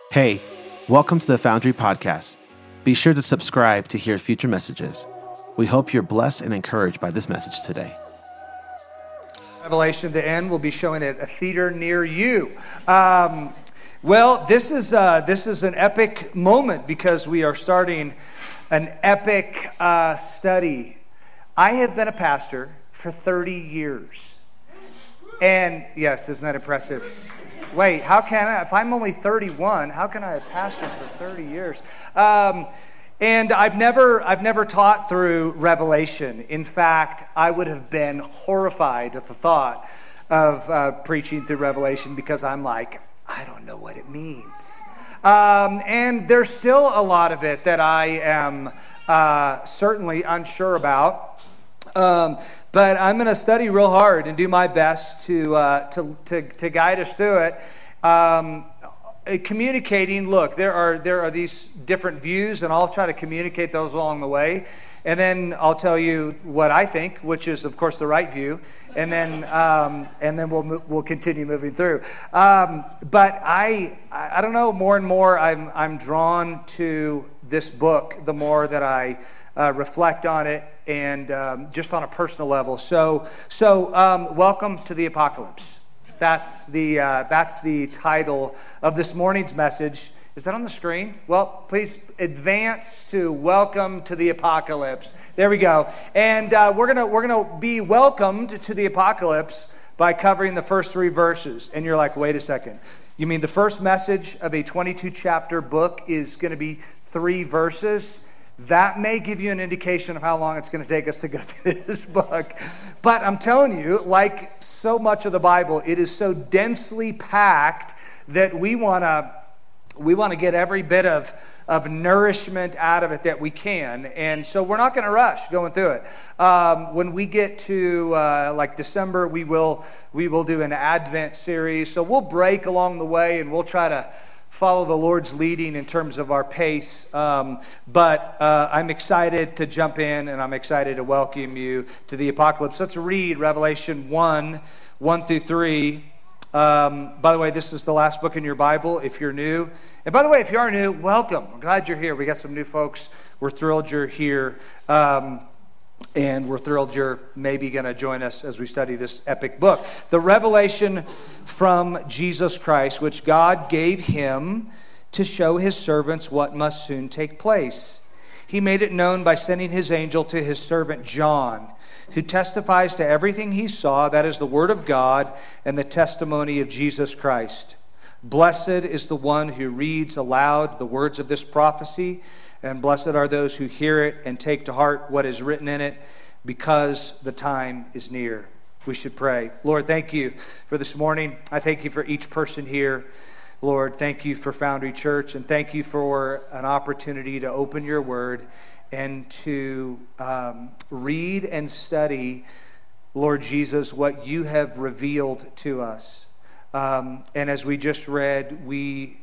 Hey, welcome to the Foundry Podcast. Be sure to subscribe to hear future messages. We hope you're blessed and encouraged by this message today. Revelation, the end, will be showing at a theater near you. Well, this is an epic moment because we are starting an epic study. I have been a pastor for 30 years. And yes, isn't that impressive? Wait, how can I, if I'm only 31, how can I have pastored for 30 years? And I've never taught through Revelation. In fact, I would have been horrified at the thought of preaching through Revelation because I'm like, I don't know what it means. And there's still a lot of it that I am certainly unsure about. But I'm going to study real hard and do my best to guide us through it. Communicating, look, there are these different views, and I'll try to communicate those along the way. And then I'll tell you what I think, which is, of course, the right view. And then we'll continue moving through. But I don't know. More and more, I'm drawn to this book the more that I reflect on it, and just on a personal level. So welcome to the apocalypse. That's the title of this morning's message. Is that on the screen? Well, please advance to welcome to the apocalypse. There we go. And we're gonna be welcomed to the apocalypse by covering the first 3 verses. And you're like, wait a second. You mean the first message of a 22-chapter book is going to be 3 verses? That may give you an indication of how long it's going to take us to go through this book. But I'm telling you, like so much of the Bible, it is so densely packed that we want to get every bit of nourishment out of it that we can. And so we're not going to rush going through it. When we get to like December, we will do an Advent series. So we'll break along the way, and we'll try to follow the Lord's leading in terms of our pace. But I'm excited to jump in, and I'm excited to welcome you to the apocalypse. Let's read Revelation 1 through 3. By the way, this is the last book in your Bible if you're new. And by the way, if you are new, welcome. I'm glad you're here. We got some new folks. We're thrilled you're here. And we're thrilled you're maybe going to join us as we study this epic book. The revelation from Jesus Christ, which God gave him to show his servants what must soon take place. He made it known by sending his angel to his servant John, who testifies to everything he saw, that is the word of God and the testimony of Jesus Christ. Blessed is the one who reads aloud the words of this prophecy, and blessed are those who hear it and take to heart what is written in it, because the time is near. We should pray. Lord, thank you for this morning. I thank you for each person here. Lord, thank you for Foundry Church, and thank you for an opportunity to open your word and to read and study, Lord Jesus, what you have revealed to us. And as we just read, we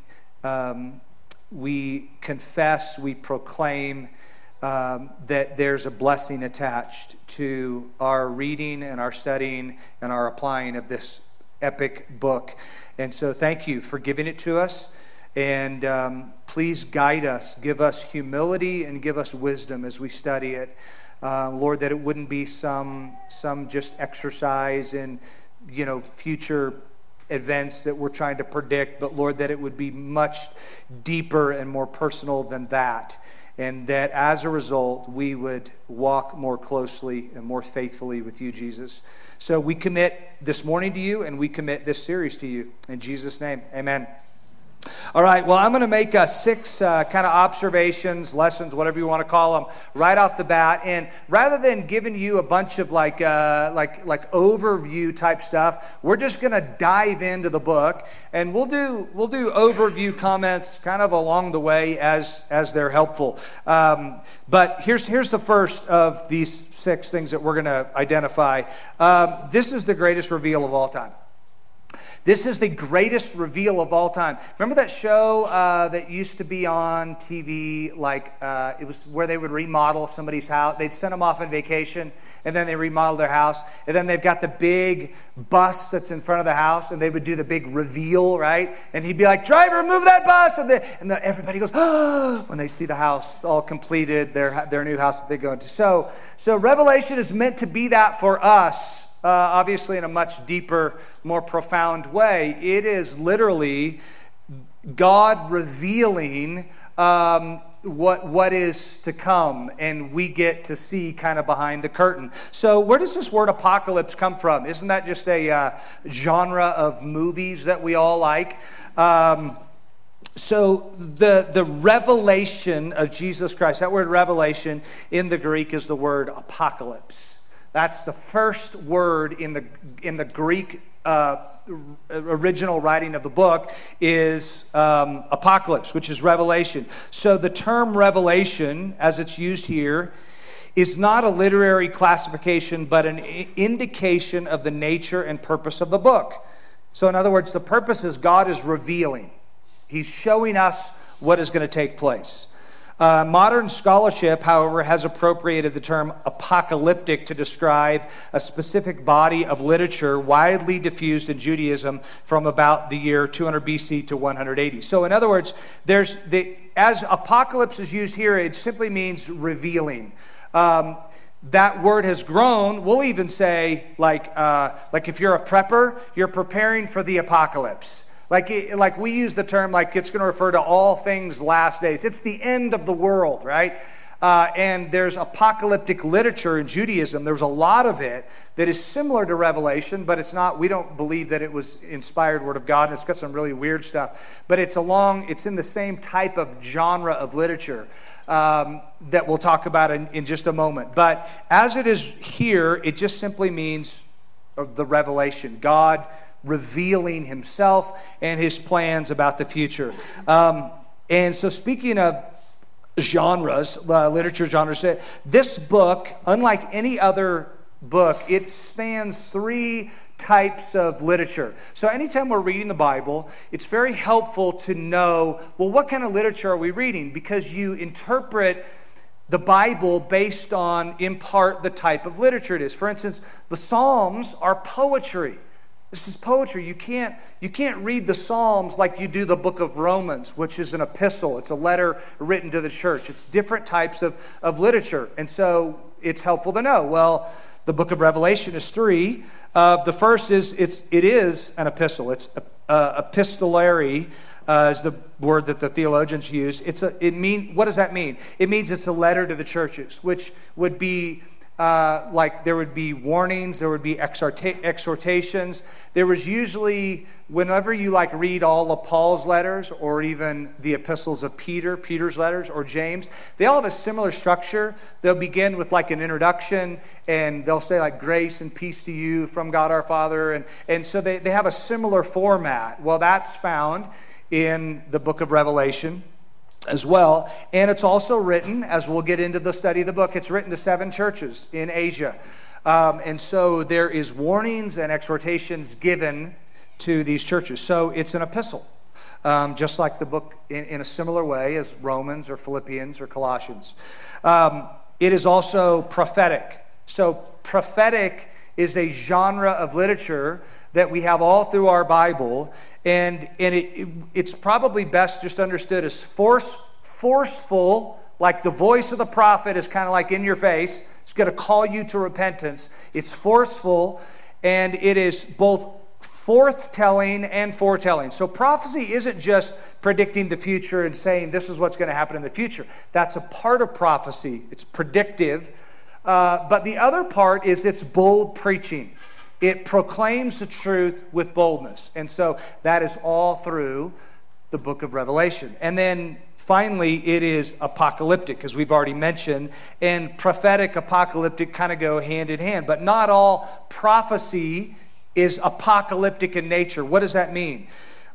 confess, we proclaim that there's a blessing attached to our reading and our studying and our applying of this epic book. And so thank you for giving it to us. And please guide us, give us humility and give us wisdom as we study it. Lord, that it wouldn't be some just exercise in, future events that we're trying to predict, but Lord, that it would be much deeper and more personal than that. And that as a result, we would walk more closely and more faithfully with you, Jesus. So we commit this morning to you, and we commit this series to you. In Jesus' name, amen. All right, well, I'm going to make 6 kind of observations, lessons, whatever you want to call them, right off the bat. And rather than giving you a bunch of like overview type stuff, we're just going to dive into the book, and we'll do overview comments kind of along the way as they're helpful. But here's the first of these 6 things that we're going to identify. This is the greatest reveal of all time. This is the greatest reveal of all time. Remember that show that used to be on TV, like it was where they would remodel somebody's house? They'd send them off on vacation, and then they remodel their house, and then they've got the big bus that's in front of the house, and they would do the big reveal, right? And he'd be like, driver, move that bus! And everybody goes, oh, when they see the house all completed, their new house that they go into. So Revelation is meant to be that for us. Obviously in a much deeper, more profound way. It is literally God revealing what is to come, and we get to see kind of behind the curtain. So where does this word apocalypse come from? Isn't that just a genre of movies that we all like? So the revelation of Jesus Christ, that word revelation in the Greek is the word apocalypse. That's the first word in the Greek original writing of the book is apocalypse, which is revelation. So the term revelation, as it's used here, is not a literary classification, but an indication of the nature and purpose of the book. So in other words, the purpose is God is revealing. He's showing us what is going to take place. Modern scholarship, however, has appropriated the term apocalyptic to describe a specific body of literature widely diffused in Judaism from about the year 200 BC to 180. So in other words, as apocalypse is used here, it simply means revealing. That word has grown. We'll even say, like if you're a prepper, you're preparing for the apocalypse. Like we use the term, like it's going to refer to all things last days. It's the end of the world, right? And there's apocalyptic literature in Judaism. There's a lot of it that is similar to Revelation, but it's not. We don't believe that it was inspired word of God. And it's got some really weird stuff. But it's in the same type of genre of literature that we'll talk about in just a moment. But as it is here, it just simply means the revelation. God revealing himself and his plans about the future. And so speaking of genres, literature genres, this book, unlike any other book, it spans three types of literature. So anytime we're reading the Bible, it's very helpful to know, well, what kind of literature are we reading? Because you interpret the Bible based on, in part, the type of literature it is. For instance, the Psalms are poetry. This is poetry. You can't read the Psalms like you do the book of Romans, which is an epistle. It's a letter written to the church. It's different types of literature. And so it's helpful to know. Well, the book of Revelation is three. The first is it is an epistle. It's epistolary is the word that the theologians use. What does that mean? It means it's a letter to the churches, which would be like there would be warnings, there would be exhortations. There was usually, whenever you read all of Paul's letters or even the epistles of Peter's letters or James, they all have a similar structure. They'll begin with an introduction, and they'll say grace and peace to you from God our Father. And so they have a similar format. Well, that's found in the book of Revelation as well. And it's also written, as we'll get into the study of the book, it's written to 7 churches in Asia. And so there is warnings and exhortations given to these churches. So it's an epistle, just like the book in a similar way as Romans or Philippians or Colossians. It is also prophetic. So prophetic is a genre of literature that we have all through our Bible, and it's probably best just understood as forceful, like the voice of the prophet is kind of in your face. It's going to call you to repentance. It's forceful, and it is both forthtelling and foretelling. So prophecy isn't just predicting the future and saying this is what's going to happen in the future. That's a part of prophecy. It's predictive. But the other part is it's bold preaching. It proclaims the truth with boldness. And so that is all through the book of Revelation. And then finally, it is apocalyptic, as we've already mentioned. And prophetic, apocalyptic kind of go hand in hand. But not all prophecy is apocalyptic in nature. What does that mean?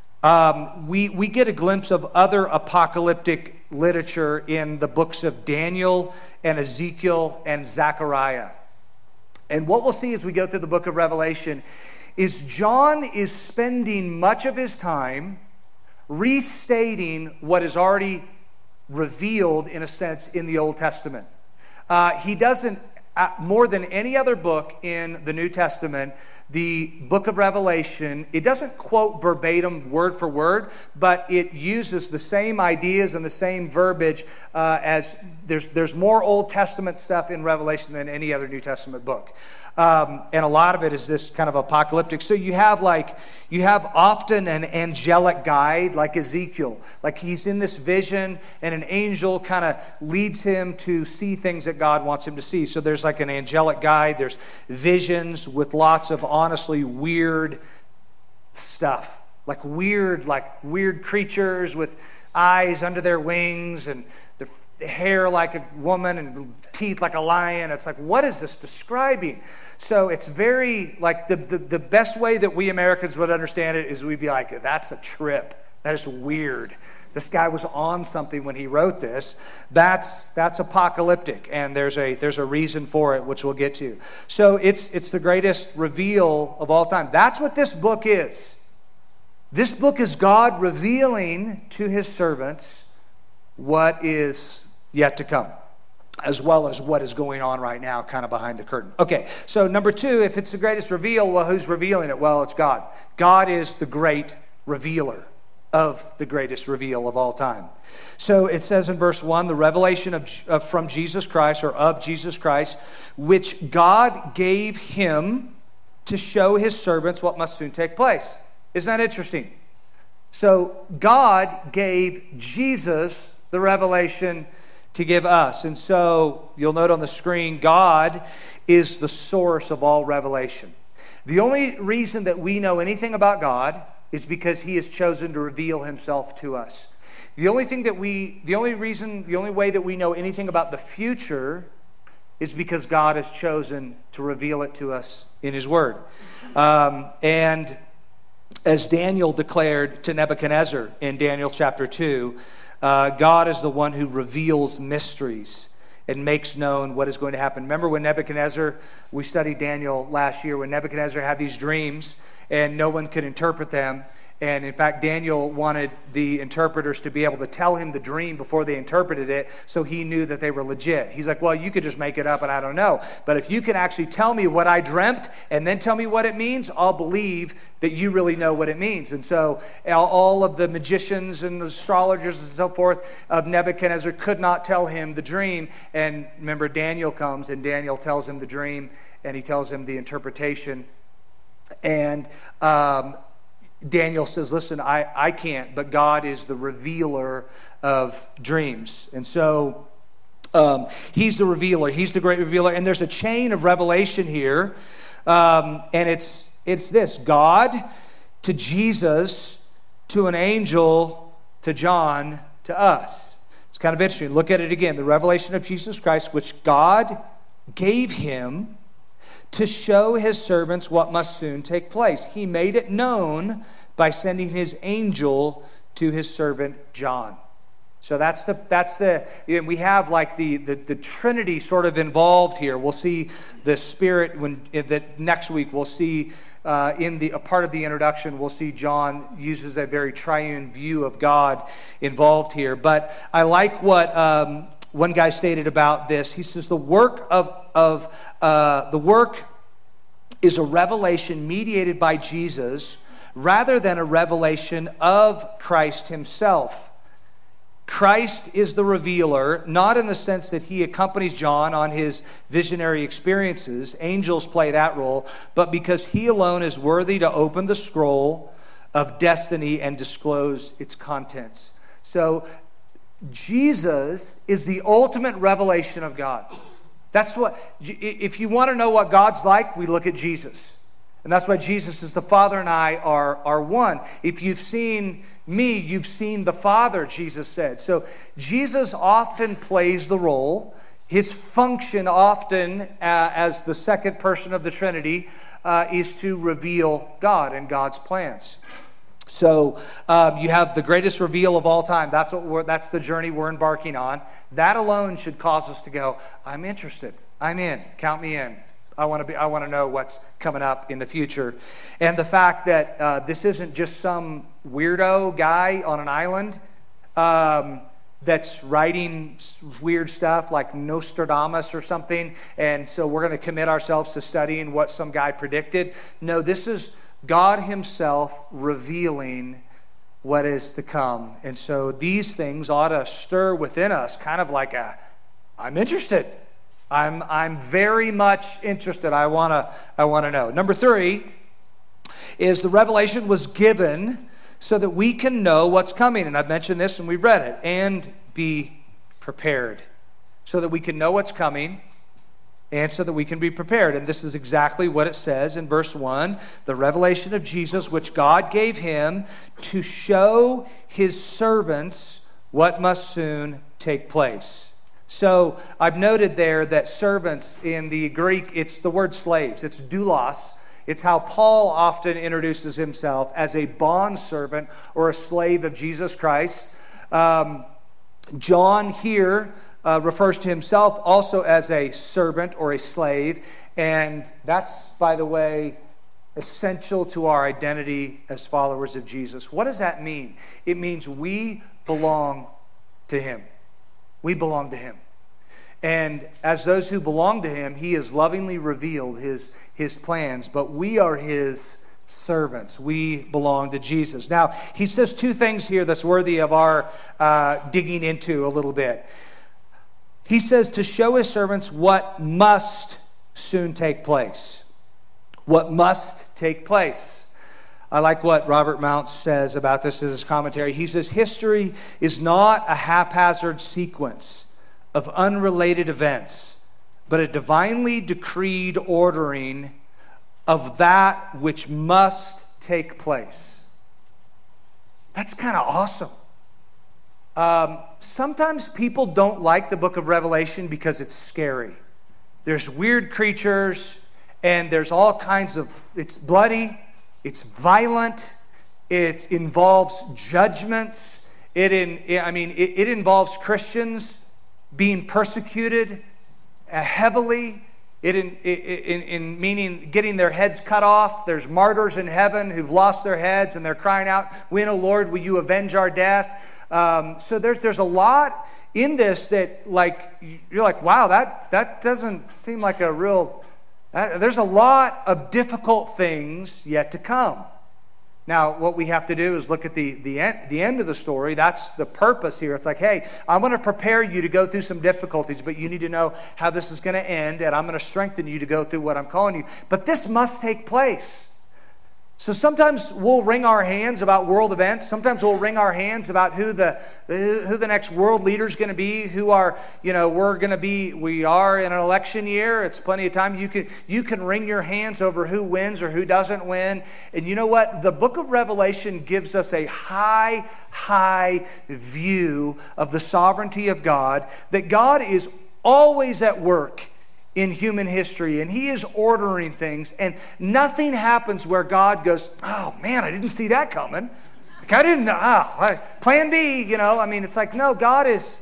We get a glimpse of other apocalyptic literature in the books of Daniel and Ezekiel and Zechariah. And what we'll see as we go through the book of Revelation is John is spending much of his time restating what is already revealed, in a sense, in the Old Testament. He doesn't, more than any other book in the New Testament, the book of Revelation, it doesn't quote verbatim word for word, but it uses the same ideas and the same verbiage as there's more Old Testament stuff in Revelation than any other New Testament book. And a lot of it is this kind of apocalyptic. So you have often an angelic guide, like Ezekiel. Like he's in this vision and an angel kind of leads him to see things that God wants him to see. So there's like an angelic guide. There's visions with lots of honestly weird stuff. Like weird creatures with eyes under their wings and the hair like a woman and teeth like a lion. It's like, what is this describing? So it's very, like, the best way that we Americans would understand it is we'd be like, that's a trip. That is weird. This guy was on something when he wrote this. That's apocalyptic, and there's a reason for it, which we'll get to. So it's the greatest reveal of all time. That's what this book is. This book is God revealing to his servants what is yet to come, as well as what is going on right now, kind of behind the curtain. Okay, so number two, if it's the greatest reveal, well, who's revealing it? Well, it's God. God is the great revealer of the greatest reveal of all time. So it says in verse 1, the revelation of from Jesus Christ, or of Jesus Christ, which God gave him to show his servants what must soon take place. Isn't that interesting? So God gave Jesus the revelation to give us. And so you'll note on the screen, God is the source of all revelation. The only reason that we know anything about God is because he has chosen to reveal himself to us. The only way that we know anything about the future is because God has chosen to reveal it to us in his word. And as Daniel declared to Nebuchadnezzar in Daniel chapter 2, God is the one who reveals mysteries and makes known what is going to happen. Remember when Nebuchadnezzar, we studied Daniel last year, when Nebuchadnezzar had these dreams and no one could interpret them. And in fact, Daniel wanted the interpreters to be able to tell him the dream before they interpreted it, so he knew that they were legit. He's like, well, you could just make it up and I don't know. But if you can actually tell me what I dreamt and then tell me what it means, I'll believe that you really know what it means. And so all of the magicians and astrologers and so forth of Nebuchadnezzar could not tell him the dream. And remember, Daniel comes and Daniel tells him the dream and he tells him the interpretation. And Daniel says, listen, I can't, but God is the revealer of dreams. And so he's the revealer. He's the great revealer. And there's a chain of revelation here. And it's this: God to Jesus, to an angel, to John, to us. It's kind of interesting. Look at it again. The revelation of Jesus Christ, which God gave him to show his servants what must soon take place. He made it known by sending his angel to his servant John. So and we have like the Trinity sort of involved here. We'll see the Spirit that next week. We'll see in a part of the introduction, we'll see John uses a very triune view of God involved here. But I like what one guy stated about this. He says the work is a revelation mediated by Jesus rather than a revelation of Christ himself. Christ is the revealer, not in the sense that he accompanies John on his visionary experiences. Angels play that role, but because he alone is worthy to open the scroll of destiny and disclose its contents. So Jesus is the ultimate revelation of God. That's what, if you want to know what God's like, we look at Jesus. And that's why Jesus is the Father and I are one. If you've seen me, you've seen the Father, Jesus said. So Jesus often plays the role. His function often as the second person of the Trinity is to reveal God and God's plans. So you have the greatest reveal of all time. That's the journey we're embarking on. That alone should cause us to go, I'm interested. I'm in. Count me in. I want to know what's coming up in the future. And the fact that this isn't just some weirdo guy on an island that's writing weird stuff like Nostradamus or something, and so we're going to commit ourselves to studying what some guy predicted. No, this is God himself revealing what is to come. And so these things ought to stir within us kind of like I'm interested. I'm very much interested. I want to know. Number 3 is the revelation was given so that we can know what's coming. And I've mentioned this and we read it. And be prepared. So that we can know what's coming and so that we can be prepared. And this is exactly what it says in verse 1. The revelation of Jesus, which God gave him to show his servants what must soon take place. So I've noted there that servants in the Greek, it's the word slaves. It's doulos. It's how Paul often introduces himself as a bondservant or a slave of Jesus Christ. John here refers to himself also as a servant or a slave. And that's, by the way, essential to our identity as followers of Jesus. What does that mean? It means we belong to him. We belong to him. And as those who belong to him, he has lovingly revealed his plans, but we are his servants. We belong to Jesus. Now, he says 2 things here that's worthy of our digging into a little bit. He says to show his servants what must soon take place. What must take place. I like what Robert Mounce says about this in his commentary. He says, history is not a haphazard sequence of unrelated events, but a divinely decreed ordering of that which must take place. That's kind of awesome. Sometimes people don't like the book of Revelation because it's scary. There's weird creatures, and there's all kinds of, it's bloody, it's violent, it involves judgments, it involves Christians being persecuted heavily, in meaning getting their heads cut off. There's martyrs in heaven who've lost their heads, and they're crying out, when, O Lord, will you avenge our death? So there's a lot in this that, like, you're like, wow, that doesn't seem like a real... there's a lot of difficult things yet to come. Now, what we have to do is look at the end of the story. That's the purpose here. It's like, hey, I'm going to prepare you to go through some difficulties, but you need to know how this is going to end, and I'm going to strengthen you to go through what I'm calling you. But this must take place. So sometimes we'll wring our hands about world events. Sometimes we'll wring our hands about who the next world leader is going to be. We are in an election year. It's plenty of time. You can wring your hands over who wins or who doesn't win. And you know what? The book of Revelation gives us a high view of the sovereignty of God, that God is always at work in human history, and he is ordering things, and nothing happens where God goes, oh man, I didn't see that coming. Like, I didn't know. Plan B, it's like, no, God is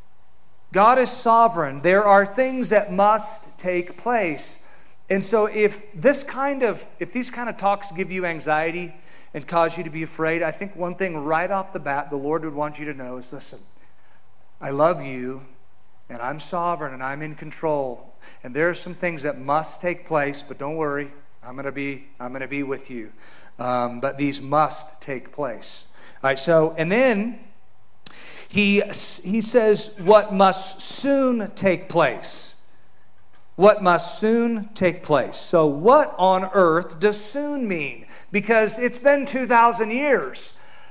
sovereign. There are things that must take place. And so if these kind of talks give you anxiety and cause you to be afraid, I think one thing right off the bat the Lord would want you to know is, listen, I love you, and I'm sovereign, and I'm in control. And there are some things that must take place, but don't worry, I'm going to be with you. But these must take place. All right. So, and then he says what must soon take place. What must soon take place. So, what on earth does soon mean? Because it's been 2,000 years.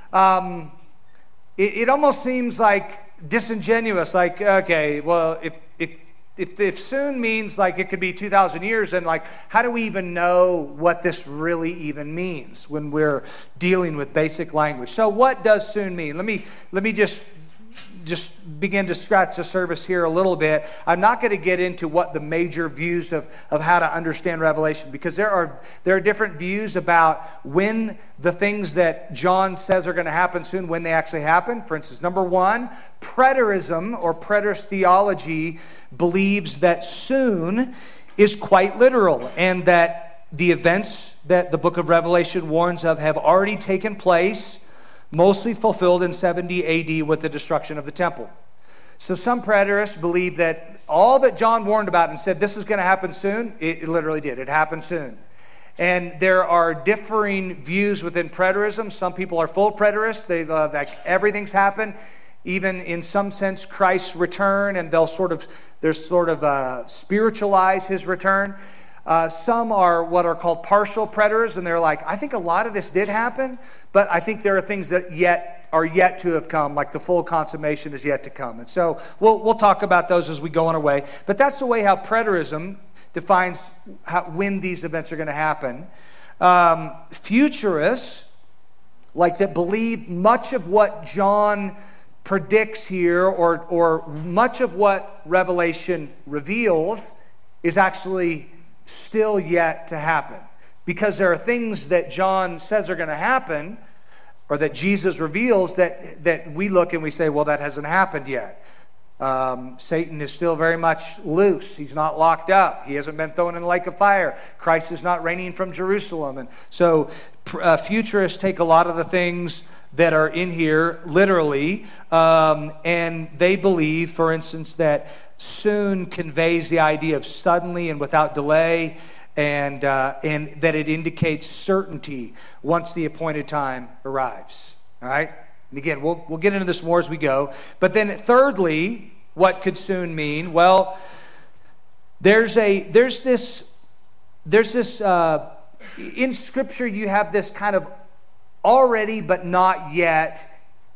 It almost seems like disingenuous. Like, okay, well, if soon means like it could be 2,000 years, then like how do we even know what this really even means when we're dealing with basic language? So what does soon mean? Let me just begin to scratch the surface here a little bit. I'm not going to get into what the major views of how to understand Revelation, because there are different views about when the things that John says are going to happen soon, when they actually happen. For instance, number 1, preterism or preterist theology believes that soon is quite literal, and that the events that the book of Revelation warns of have already taken place, mostly fulfilled in 70 AD with the destruction of the temple. So some preterists believe that all that John warned about and said this is going to happen soon, it literally did. It happened soon. And there are differing views within preterism. Some people are full preterists. They love like everything's happened, even in some sense Christ's return, and they'll sort of spiritualize his return. Some are what are called partial preterists, and they're like, I think a lot of this did happen, but I think there are things that are yet to have come, like the full consummation is yet to come. And so we'll talk about those as we go on our way. But that's the way how preterism defines when these events are going to happen. Futurists, like that believe much of what John predicts here, or much of what Revelation reveals, is actually still yet to happen. Because there are things that John says are going to happen, or that Jesus reveals, that we look and we say, well, that hasn't happened yet. Satan is still very much loose. He's not locked up. He hasn't been thrown in the lake of fire. Christ is not reigning from Jerusalem. And so futurists take a lot of the things that are in here literally, and they believe, for instance, that soon conveys the idea of suddenly and without delay, and that it indicates certainty once the appointed time arrives. All right? And again, we'll get into this more as we go. But then thirdly, what could soon mean? Well, there's this in Scripture you have this kind of already but not yet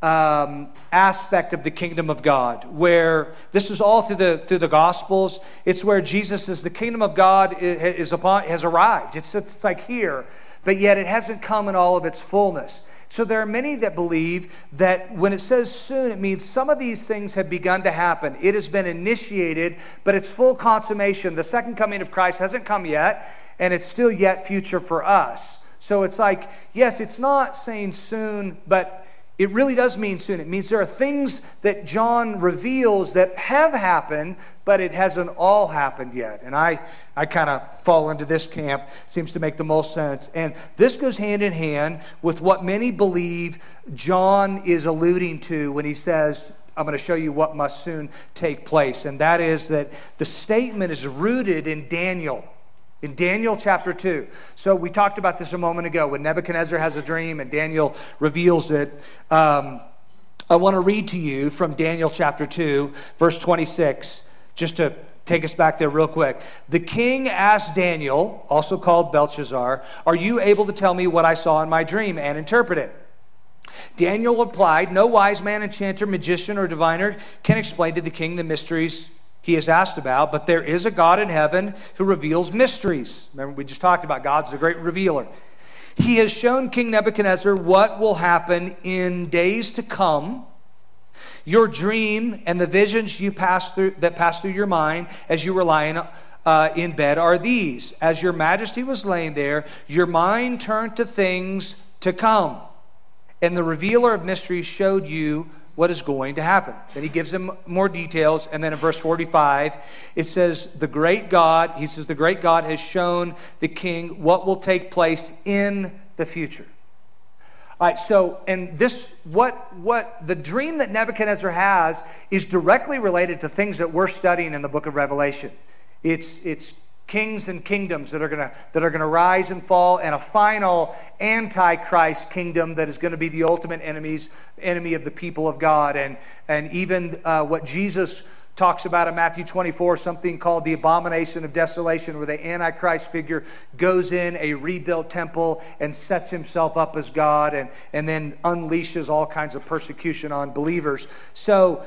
aspect of the kingdom of God, where this is all through the Gospels. It's where Jesus says the kingdom of God has arrived. It's like here, but yet it hasn't come in all of its fullness. So there are many that believe that when it says soon, it means some of these things have begun to happen. It has been initiated, but it's full consummation. The second coming of Christ hasn't come yet, and it's still yet future for us. So it's like, yes, it's not saying soon, but it really does mean soon. It means there are things that John reveals that have happened, but it hasn't all happened yet. And I kind of fall into this camp. Seems to make the most sense. And this goes hand in hand with what many believe John is alluding to when he says, I'm going to show you what must soon take place. And that is that the statement is rooted in Daniel. In Daniel chapter 2. So we talked about this a moment ago when Nebuchadnezzar has a dream and Daniel reveals it. I want to read to you from Daniel chapter 2, verse 26, just to take us back there real quick. The king asked Daniel, also called Belshazzar, are you able to tell me what I saw in my dream and interpret it? Daniel replied, no wise man, enchanter, magician, or diviner can explain to the king the mysteries he is asked about, but there is a God in heaven who reveals mysteries. Remember, we just talked about God's the great revealer. He has shown King Nebuchadnezzar what will happen in days to come. Your dream and the visions that pass through your mind as you were lying in bed are these. As your majesty was laying there, your mind turned to things to come, and the revealer of mysteries showed you what is going to happen. Then he gives them more details, and then in verse 45, it says, the great God has shown the king what will take place in the future. All right, so, and this, what the dream that Nebuchadnezzar has is directly related to things that we're studying in the book of Revelation. It's kings and kingdoms that are going to rise and fall, and a final antichrist kingdom that is going to be the ultimate enemy of the people of God, and even what Jesus talks about in Matthew 24, something called the abomination of desolation, where the antichrist figure goes in a rebuilt temple and sets himself up as God, and then unleashes all kinds of persecution on believers. So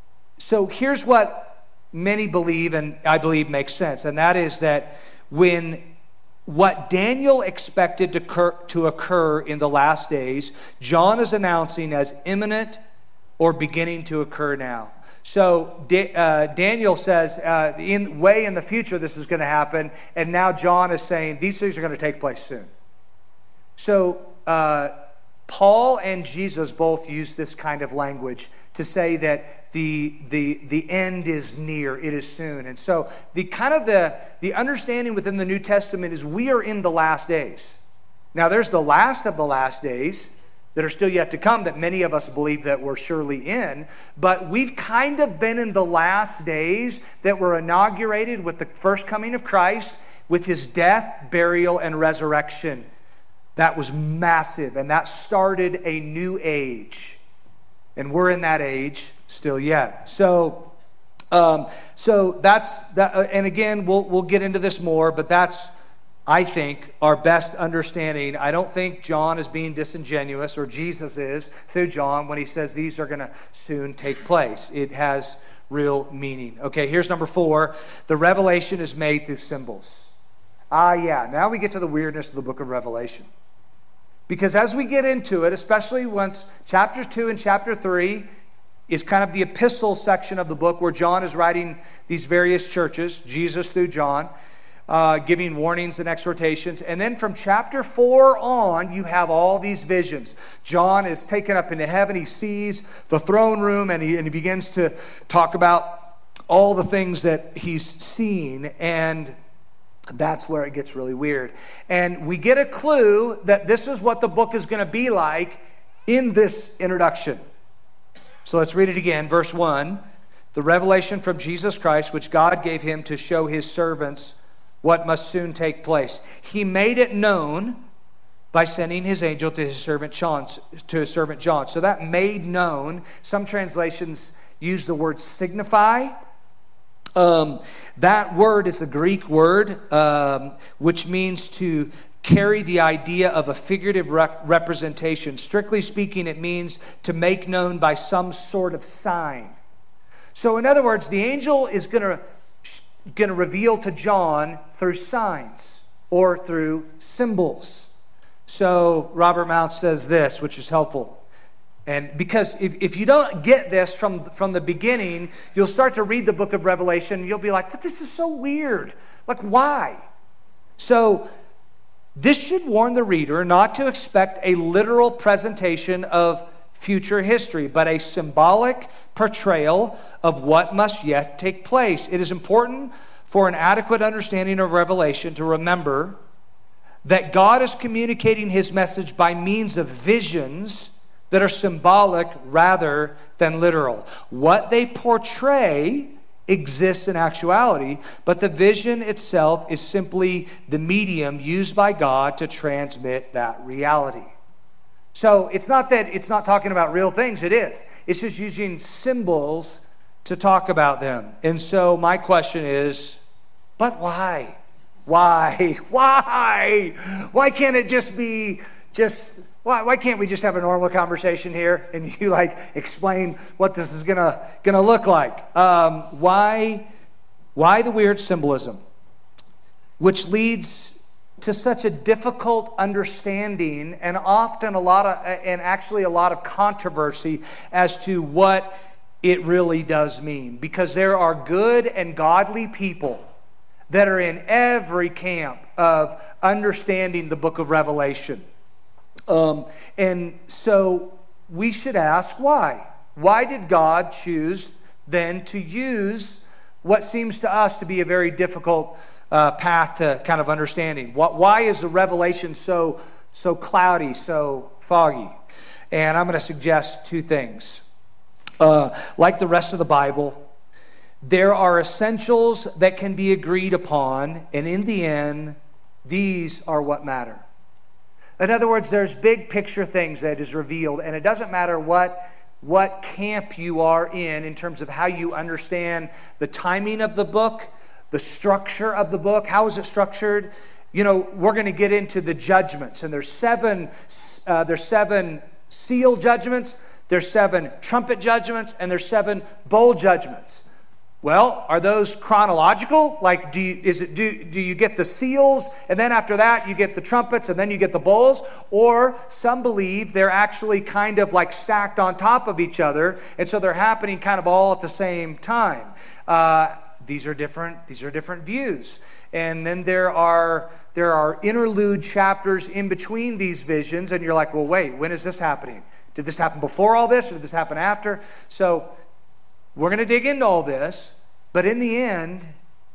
here's what many believe, and I believe makes sense, and that is that when what Daniel expected to occur in the last days, John is announcing as imminent or beginning to occur now. So Daniel says, in the future this is going to happen, and now John is saying these things are going to take place soon. So Paul and Jesus both use this kind of language to say that the end is near, it is soon. And so the understanding within the New Testament is we are in the last days. Now there's the last of the last days that are still yet to come that many of us believe that we're surely in, but we've kind of been in the last days that were inaugurated with the first coming of Christ, with his death, burial, and resurrection. That was massive, and that started a new age. And we're in that age still yet. So that's that. And again, we'll get into this more, but that's, I think, our best understanding. I don't think John is being disingenuous, or Jesus is through John when he says these are going to soon take place. It has real meaning. Okay, here's number 4. The revelation is made through symbols. Now we get to the weirdness of the book of Revelation. Because as we get into it, especially once chapters 2 and chapter 3 is kind of the epistle section of the book where John is writing these various churches, Jesus through John, giving warnings and exhortations. And then from chapter 4 on, you have all these visions. John is taken up into heaven. He sees the throne room, and he begins to talk about all the things that he's seen, and that's where it gets really weird. And we get a clue that this is what the book is going to be like in this introduction. So let's read it again. Verse 1, the revelation from Jesus Christ, which God gave him to show his servants what must soon take place. He made it known by sending his angel to his servant John. So that made known, some translations use the word signify. That word is the Greek word, which means to carry the idea of a figurative representation. Strictly speaking, it means to make known by some sort of sign. So in other words, the angel is going to reveal to John through signs or through symbols. So Robert Mount says this, which is helpful. And because if you don't get this from the beginning, you'll start to read the book of Revelation and you'll be like, but this is so weird. Like, why? So this should warn the reader not to expect a literal presentation of future history, but a symbolic portrayal of what must yet take place. It is important for an adequate understanding of Revelation to remember that God is communicating his message by means of visions that are symbolic rather than literal. What they portray exists in actuality, but the vision itself is simply the medium used by God to transmit that reality. So it's not that it's not talking about real things, it is. It's just using symbols to talk about them. And so my question is, but why? Why? Why can't it just be why can't we just have a normal conversation here and you explain what this is gonna look like? Why the weird symbolism, which leads to such a difficult understanding and often a lot of controversy as to what it really does mean? Because there are good and godly people that are in every camp of understanding the book of Revelation. And so we should ask why. Why did God choose then to use what seems to us to be a very difficult path to kind of understanding? Why is the revelation so cloudy, so foggy? And I'm going to suggest 2 things. Like the rest of the Bible, there are essentials that can be agreed upon, and in the end, these are what matter. In other words, there's big picture things that is revealed, and it doesn't matter what camp you are in terms of how you understand the timing of the book, the structure of the book. How is it structured? We're going to get into the judgments, and there's 7 seal judgments, there's 7 trumpet judgments, and there's 7 bowl judgments. Well, are those chronological? Do you get the seals, and then after that you get the trumpets, and then you get the bowls? Or some believe they're actually kind of stacked on top of each other, and so they're happening kind of all at the same time. These are different views. And then there are interlude chapters in between these visions, and you're like, well, wait, when is this happening? Did this happen before all this, or did this happen after? So we're going to dig into all this, but in the end,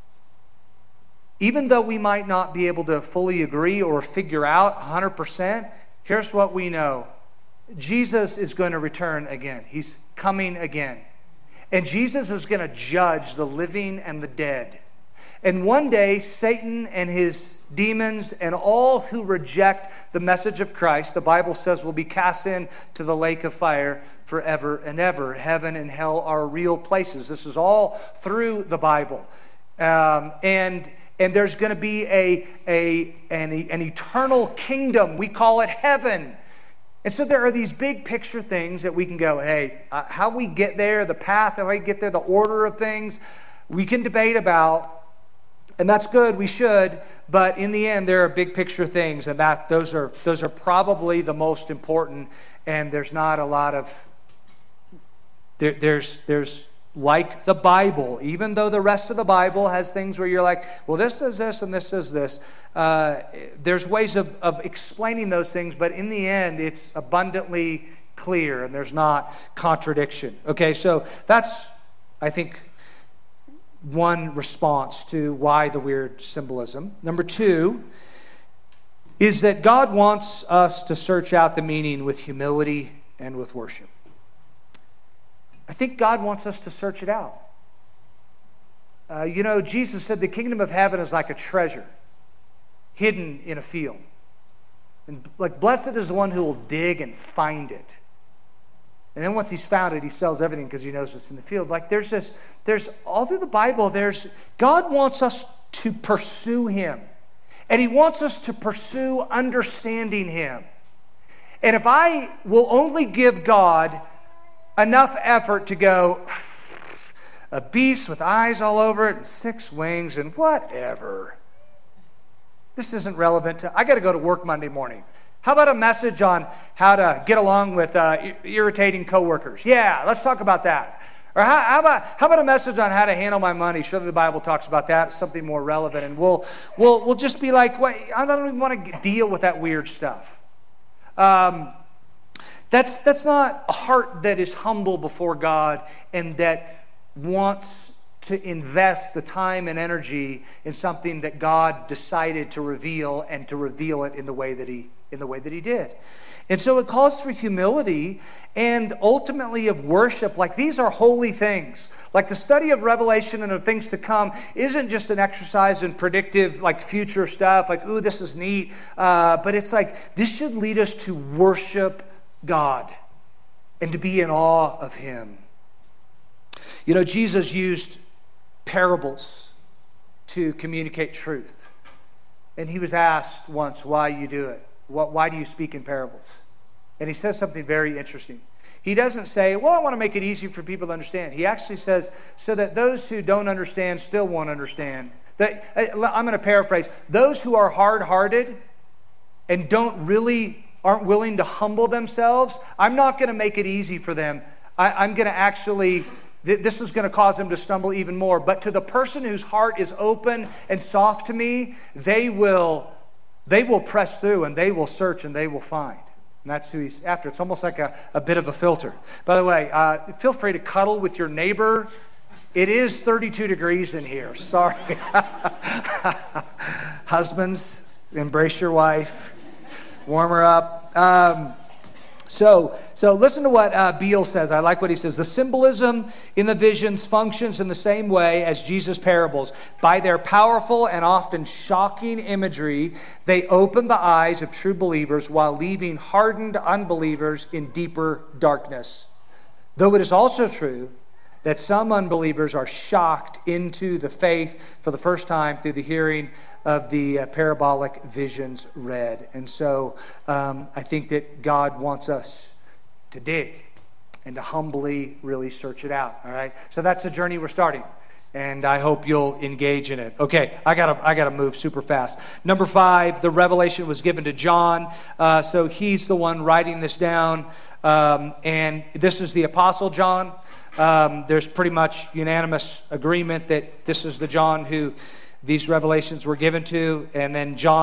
even though we might not be able to fully agree or figure out 100%, here's what we know. Jesus is going to return again. He's coming again. And Jesus is going to judge the living and the dead. And one day, Satan and his demons and all who reject the message of Christ, the Bible says, will be cast into the lake of fire forever and ever. Heaven and hell are real places. This is all through the Bible. And there's going to be an eternal kingdom. We call it heaven. And so there are these big picture things that we can go, hey, how we get there, the path, how we get there, the order of things, we can debate about. And that's good, we should, but in the end, there are big picture things, and those are probably the most important, and there's not a lot of, there's like the Bible, even though the rest of the Bible has things where you're like, well, this says this and this says this. There's ways of explaining those things, but in the end, it's abundantly clear, and there's not contradiction. Okay, so that's, I think, one response to why the weird symbolism. Number two is that God wants us to search out the meaning with humility and with worship. I think God wants us to search it out. Jesus said the kingdom of heaven is like a treasure hidden in a field. And like, blessed is the one who will dig and find it. And then once he's found it, he sells everything because he knows what's in the field. Like, there's all through the Bible, God wants us to pursue him. And he wants us to pursue understanding him. And if I will only give God enough effort to go, a beast with eyes all over it and 6 wings and whatever. This isn't relevant I got to go to work Monday morning. How about a message on how to get along with irritating coworkers? Yeah, let's talk about that. Or how about a message on how to handle my money? Surely the Bible talks about that. It's something more relevant, and we'll just be like, wait, I don't even want to deal with that weird stuff. That's not a heart that is humble before God and that wants to invest the time and energy in something that God decided to reveal, and to reveal it in the way that he did. And so it calls for humility and ultimately of worship. Like, these are holy things. Like, the study of Revelation and of things to come isn't just an exercise in predictive, like, future stuff, like, ooh, this is neat. But it's like, this should lead us to worship God and to be in awe of him. Jesus used parables to communicate truth. And he was asked once why you do it. Why do you speak in parables? And he says something very interesting. He doesn't say, well, I want to make it easy for people to understand. He actually says, so that those who don't understand still won't understand. I'm going to paraphrase. Those who are hard-hearted and aren't willing to humble themselves, I'm not going to make it easy for them. I'm going to actually, this is going to cause them to stumble even more. But to the person whose heart is open and soft to me, they will press through, and they will search, and they will find. And that's who he's after. It's almost like a bit of a filter. By the way, feel free to cuddle with your neighbor. It is 32 degrees in here. Sorry. Husbands, embrace your wife. Warm her up. So listen to what Beale says. I like what he says. The symbolism in the visions functions in the same way as Jesus' parables. By their powerful and often shocking imagery, they open the eyes of true believers while leaving hardened unbelievers in deeper darkness. Though it is also true that some unbelievers are shocked into the faith for the first time through the hearing of the parabolic visions read. And so I think that God wants us to dig and to humbly really search it out. All right. So that's the journey we're starting, and I hope you'll engage in it. Okay, I gotta move super fast. Number 5, the revelation was given to John. So he's the one writing this down, and this is the Apostle John. There's pretty much unanimous agreement that this is the John who these revelations were given to. And then John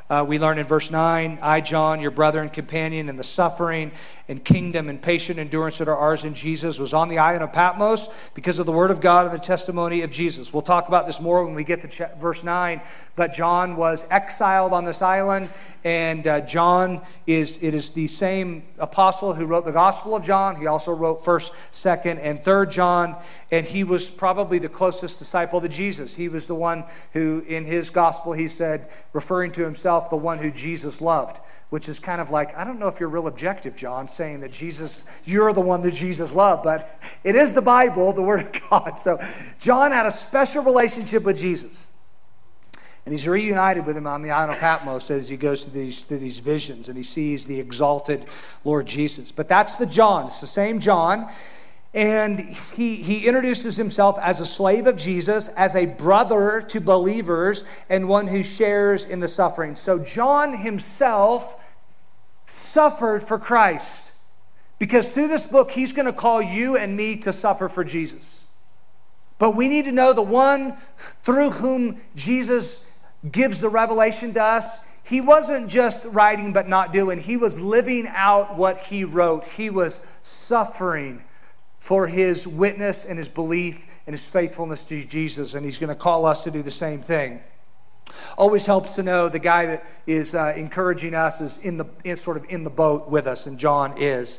We learn in verse 9, I, John, your brother and companion in the suffering and kingdom and patient endurance that are ours in Jesus, was on the island of Patmos because of the word of God and the testimony of Jesus. We'll talk about this more when we get to verse 9, but John was exiled on this island, and John is the same apostle who wrote the Gospel of John. He also wrote 1st, 2nd, and 3rd John, and he was probably the closest disciple to Jesus. He was the one who, in his gospel, he said, referring to himself, the one who Jesus loved, which is kind of like, I don't know if you're real objective, John, saying that you're the one that Jesus loved, but it is the Bible, the Word of God. So John had a special relationship with Jesus. And he's reunited with him on the island of Patmos as he goes through these visions, and he sees the exalted Lord Jesus. But that's the John. It's the same John. And he introduces himself as a slave of Jesus, as a brother to believers, and one who shares in the suffering. So John himself suffered for Christ, because through this book, he's going to call you and me to suffer for Jesus. But we need to know the one through whom Jesus gives the revelation to us. He wasn't just writing but not doing. He was living out what he wrote. He was suffering for his witness and his belief and his faithfulness to Jesus, and he's going to call us to do the same thing. Always helps to know the guy that is encouraging us is sort of in the boat with us, and John is.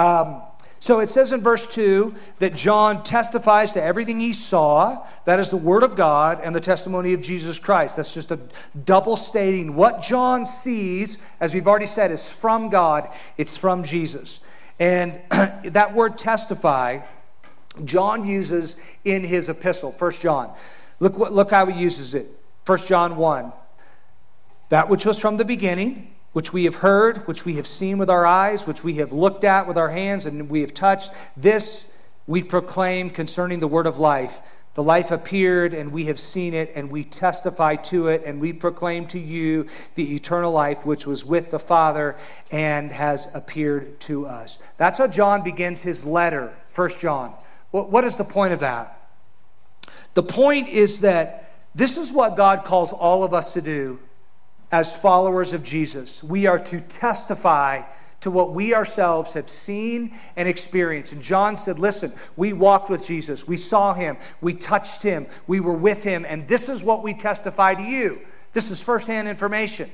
So it says in verse 2 that John testifies to everything he saw. That is the word of God and the testimony of Jesus Christ. That's just a double stating what John sees, as we've already said, is from God. It's from Jesus. And that word testify, John uses in his epistle, 1 John. Look how he uses it. 1 John 1. That which was from the beginning, which we have heard, which we have seen with our eyes, which we have looked at with our hands, and we have touched, this we proclaim concerning the word of life. The life appeared, and we have seen it, and we testify to it, and we proclaim to you the eternal life which was with the Father and has appeared to us. That's how John begins his letter, 1 John. What is the point of that? The point is that this is what God calls all of us to do as followers of Jesus. We are to testify to what we ourselves have seen and experienced. And John said, listen, we walked with Jesus. We saw him. We touched him. We were with him. And this is what we testify to you. This is firsthand information.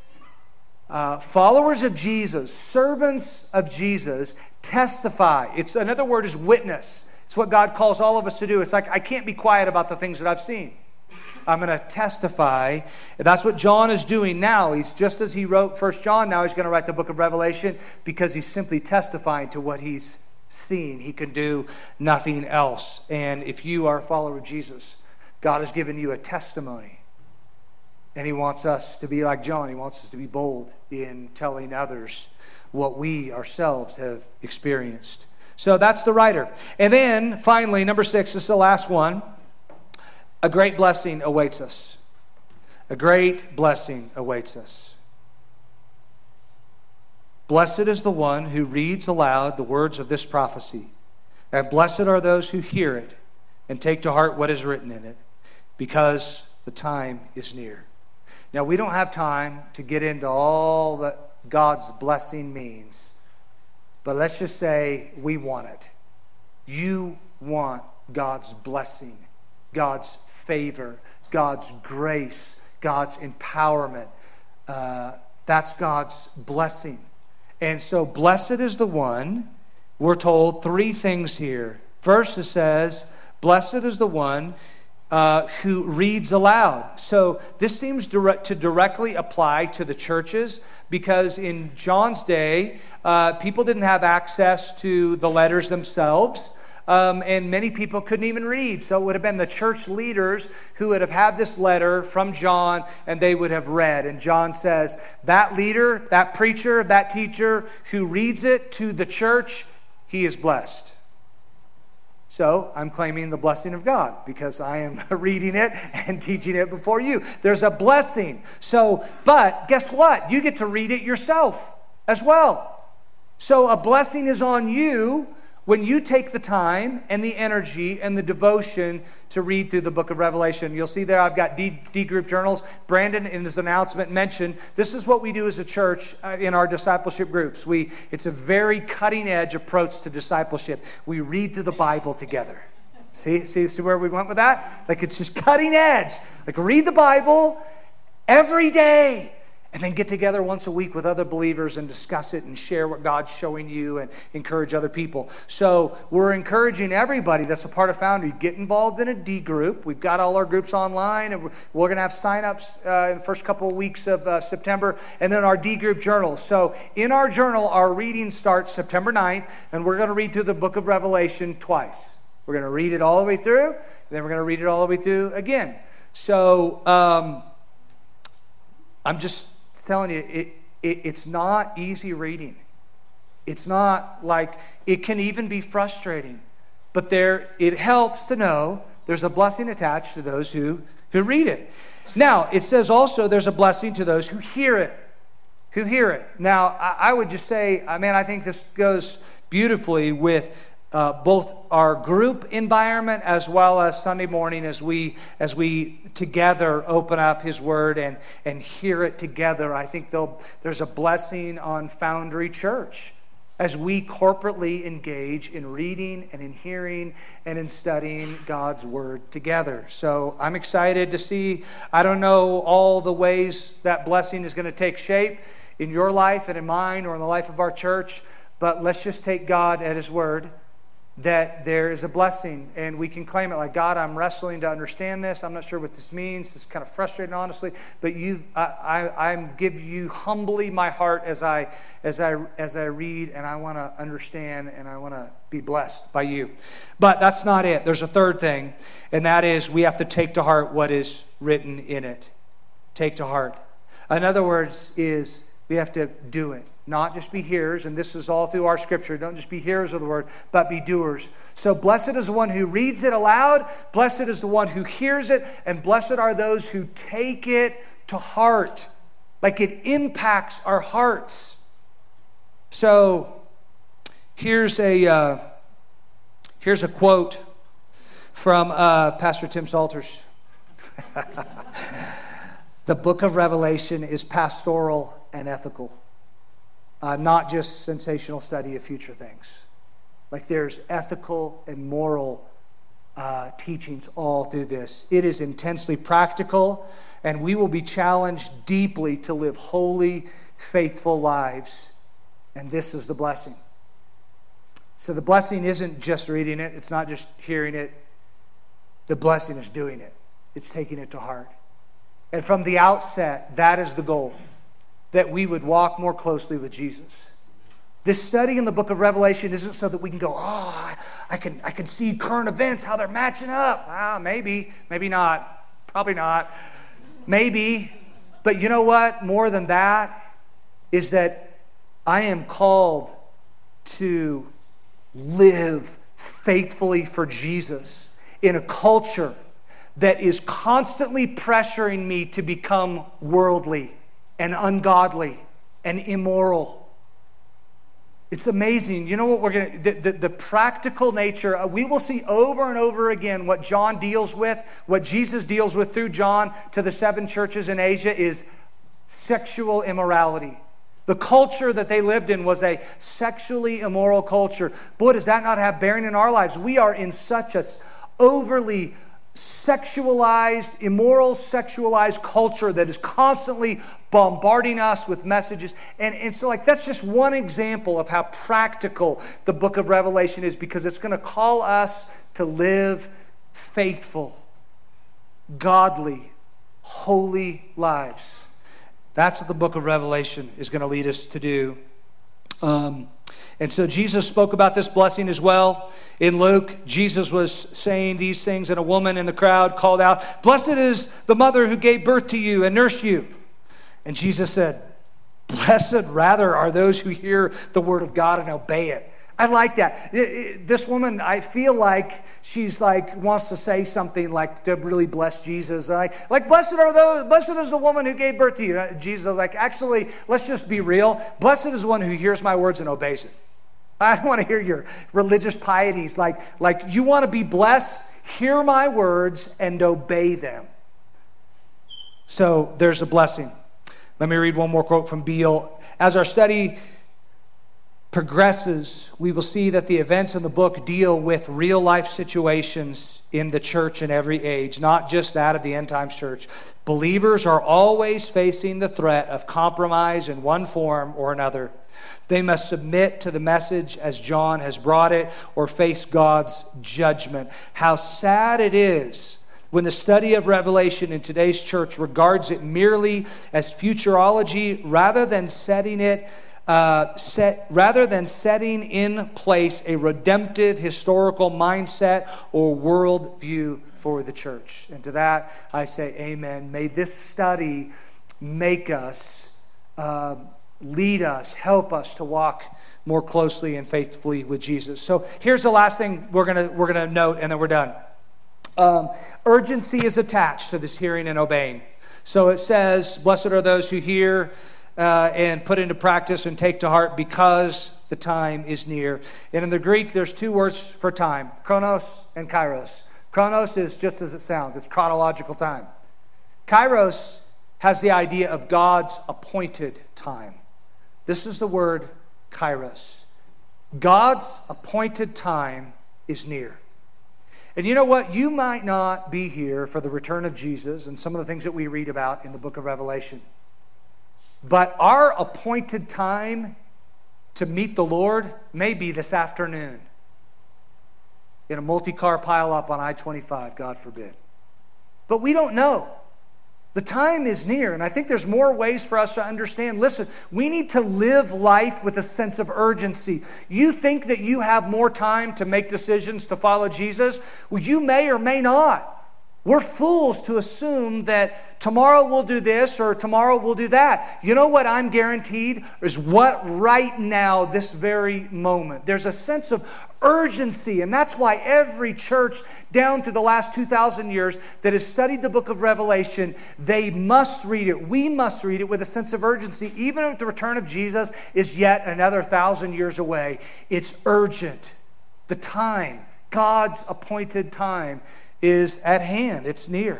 Followers of Jesus, servants of Jesus, testify. Another word is witness. It's what God calls all of us to do. It's like, I can't be quiet about the things that I've seen. I'm going to testify. That's what John is doing now. He's just as he wrote 1 John, now he's going to write the book of Revelation, because he's simply testifying to what he's seen. He can do nothing else. And if you are a follower of Jesus, God has given you a testimony. And he wants us to be like John. He wants us to be bold in telling others what we ourselves have experienced. So that's the writer. And then finally, number 6, this is the last one. A great blessing awaits us. A great blessing awaits us. Blessed is the one who reads aloud the words of this prophecy, and blessed are those who hear it and take to heart what is written in it, because the time is near. Now, we don't have time to get into all that God's blessing means, but let's just say we want it. You want God's blessing, God's favor, God's grace, God's empowerment. That's God's blessing. And so blessed is the one. We're told 3 things here. First, it says, blessed is the one who reads aloud. So this seems to directly apply to the churches, because in John's day, people didn't have access to the letters themselves. And many people couldn't even read. So it would have been the church leaders who would have had this letter from John, and they would have read. And John says, that leader, that preacher, that teacher who reads it to the church, he is blessed. So I'm claiming the blessing of God because I am reading it and teaching it before you. There's a blessing. But guess what? You get to read it yourself as well. So a blessing is on you when you take the time and the energy and the devotion to read through the book of Revelation. You'll see there I've got D group journals. Brandon, in his announcement, mentioned this is what we do as a church in our discipleship groups. It's a very cutting-edge approach to discipleship. We read through the Bible together. See where we went with that? Like, it's just cutting edge. Like, read the Bible every day. And then get together once a week with other believers and discuss it and share what God's showing you and encourage other people. So we're encouraging everybody that's a part of Foundry, get involved in a D group. We've got all our groups online, and we're going to have sign-ups in the first couple of weeks of September, and then our D group journals. So in our journal, our reading starts September 9th, and we're going to read through the book of Revelation twice. We're going to read it all the way through, and then we're going to read it all the way through again. So I'm just telling you, it's not easy reading. It's not like, it can even be frustrating. But it helps to know there's a blessing attached to those who read it. Now, it says also there's a blessing to those who hear it. Now, I would just say, I think this goes beautifully with both our group environment as well as Sunday morning as we together open up His Word and hear it together. I think there's a blessing on Foundry Church as we corporately engage in reading and in hearing and in studying God's Word together. So I'm excited to see. I don't know all the ways that blessing is going to take shape in your life and in mine or in the life of our church, but let's just take God at His Word, that there is a blessing, and we can claim it like, God, I'm wrestling to understand this. I'm not sure what this means. It's kind of frustrating, honestly. But I give you humbly my heart as I read, and I want to understand, and I want to be blessed by you. But that's not it. There's a third thing, and that is we have to take to heart what is written in it. Take to heart. In other words, is we have to do it. Not just be hearers, and this is all through our scripture. Don't just be hearers of the word, but be doers. So blessed is the one who reads it aloud, blessed is the one who hears it, and blessed are those who take it to heart. Like, it impacts our hearts. So here's a quote from Pastor Tim Salters. The book of Revelation is pastoral and ethical. Not just sensational study of future things. Like, there's ethical and moral teachings all through this. It is intensely practical, and we will be challenged deeply to live holy, faithful lives. And this is the blessing. So the blessing isn't just reading it. It's not just hearing it. The blessing is doing it. It's taking it to heart. And from the outset, that is the goal. That we would walk more closely with Jesus. This study in the book of Revelation isn't so that we can go, I can see current events, how they're matching up. Maybe not, probably not, maybe. But you know what? More than that is that I am called to live faithfully for Jesus in a culture that is constantly pressuring me to become worldly and ungodly and immoral. It's amazing. You know what the practical nature, we will see over and over again what John deals with, what Jesus deals with through John to the 7 churches in Asia is sexual immorality. The culture that they lived in was a sexually immoral culture. Boy, does that not have bearing in our lives. We are in such a overly sexualized, immoral, sexualized culture that is constantly bombarding us with messages. And so, like, that's just one example of how practical the book of Revelation is, because it's going to call us to live faithful, godly, holy lives. That's what the book of Revelation is going to lead us to do. And so Jesus spoke about this blessing as well. In Luke, Jesus was saying these things, and a woman in the crowd called out, "Blessed is the mother who gave birth to you and nursed you." And Jesus said, "Blessed rather are those who hear the word of God and obey it." I like that. This woman, I feel like she's like wants to say something like to really bless Jesus. Like blessed is the woman who gave birth to you. Jesus is like, actually, let's just be real. Blessed is the one who hears my words and obeys it. I don't want to hear your religious pieties. Like you want to be blessed, hear my words and obey them. So there's a blessing. Let me read one more quote from Beale. As our study progresses, we will see that the events in the book deal with real life situations in the church in every age, not just that of the end times church. Believers are always facing the threat of compromise in one form or another. They must submit to the message as John has brought it or face God's judgment. How sad it is when the study of Revelation in today's church regards it merely as futurology rather than setting in place a redemptive historical mindset or worldview for the church. And to that I say amen. May this study make us, lead us, help us to walk more closely and faithfully with Jesus. So here's the last thing we're gonna note, and then we're done. Urgency is attached to this hearing and obeying. So it says, blessed are those who hear and put into practice and take to heart, because the time is near. And in the Greek, there's two words for time, chronos and kairos. Chronos is just as it sounds, it's chronological time. Kairos has the idea of God's appointed time. This is the word kairos. God's appointed time is near. And you know what? You might not be here for the return of Jesus and some of the things that we read about in the book of Revelation. But our appointed time to meet the Lord may be this afternoon in a multi-car pileup on I-25, God forbid. But we don't know. The time is near, and I think there's more ways for us to understand. Listen, we need to live life with a sense of urgency. You think that you have more time to make decisions to follow Jesus? Well, you may or may not. We're fools to assume that tomorrow we'll do this or tomorrow we'll do that. You know what I'm guaranteed is what right now, this very moment. There's a sense of urgency, and that's why every church down to the last 2,000 years that has studied the book of Revelation, they must read it. We must read it with a sense of urgency. Even if the return of Jesus is yet another 1,000 years away, it's urgent. The time, God's appointed time, is at hand. It's near.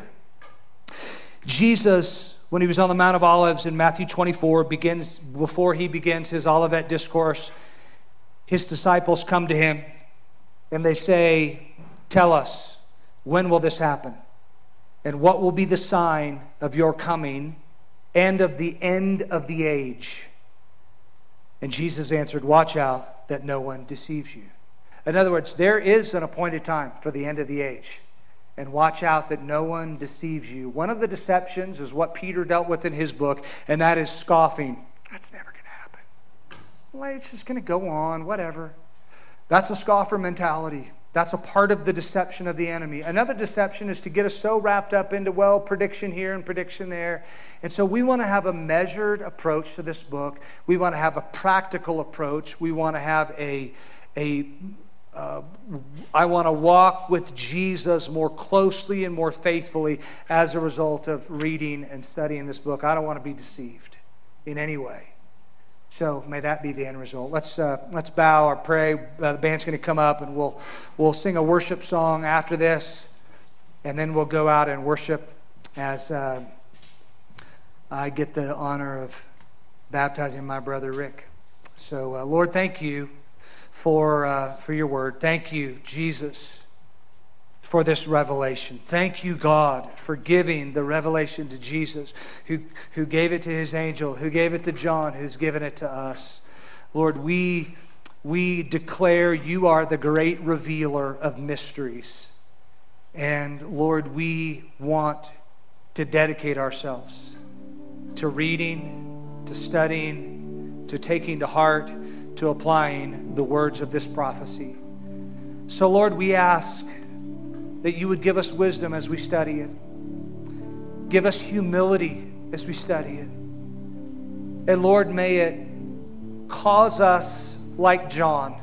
Jesus, when he was on the Mount of Olives in Matthew 24, before he begins his Olivet discourse, his disciples come to him and they say, tell us, when will this happen? And what will be the sign of your coming and of the end of the age? And Jesus answered, watch out that no one deceives you. In other words, there is an appointed time for the end of the age. And watch out that no one deceives you. One of the deceptions is what Peter dealt with in his book, and that is scoffing. That's never going to happen. Well, it's just going to go on, whatever. That's a scoffer mentality. That's a part of the deception of the enemy. Another deception is to get us so wrapped up into, well, prediction here and prediction there. And so we want to have a measured approach to this book. We want to have a practical approach. We want to have I want to walk with Jesus more closely and more faithfully as a result of reading and studying this book. I don't want to be deceived in any way. So may that be the end result. Let's bow or pray. The band's going to come up and we'll sing a worship song after this, and then we'll go out and worship as I get the honor of baptizing my brother Rick. So Lord, thank you for your word. Thank you, Jesus, for this revelation. Thank you, God, for giving the revelation to Jesus, who gave it to his angel, who gave it to John, who's given it to us. Lord, we declare you are the great revealer of mysteries. And Lord, we want to dedicate ourselves to reading, to studying, to taking to heart, to applying the words of this prophecy. So Lord, we ask that you would give us wisdom as we study it. Give us humility as we study it. And Lord, may it cause us, like John,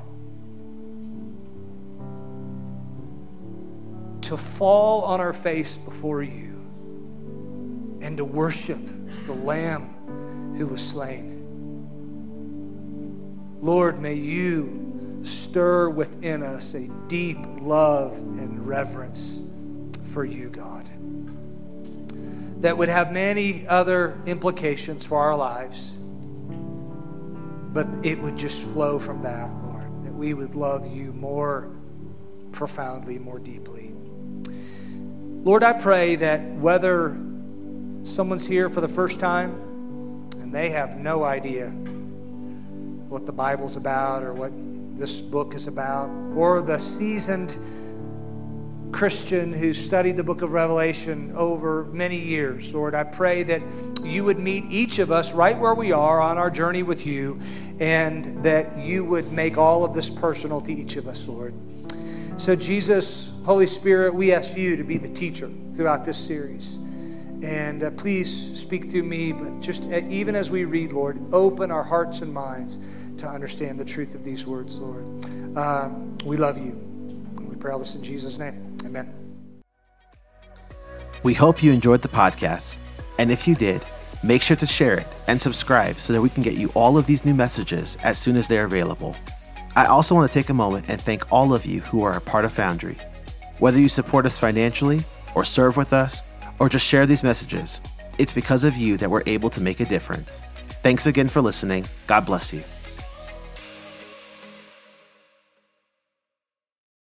to fall on our face before you and to worship the Lamb who was slain. Lord, may you stir within us a deep love and reverence for you, God, that would have many other implications for our lives, but it would just flow from that, Lord, that we would love you more profoundly, more deeply. Lord, I pray that whether someone's here for the first time and they have no idea what the Bible's about or what this book is about, or the seasoned Christian who studied the book of Revelation over many years, Lord, I pray that you would meet each of us right where we are on our journey with you, and that you would make all of this personal to each of us, Lord. So Jesus, Holy Spirit, we ask you to be the teacher throughout this series. And please speak through me, but just even as we read, Lord, open our hearts and minds to understand the truth of these words, Lord. We love you. And we pray all this in Jesus' name. Amen. We hope you enjoyed the podcast. And if you did, make sure to share it and subscribe so that we can get you all of these new messages as soon as they're available. I also want to take a moment and thank all of you who are a part of Foundry. Whether you support us financially, or serve with us, or just share these messages, it's because of you that we're able to make a difference. Thanks again for listening. God bless you.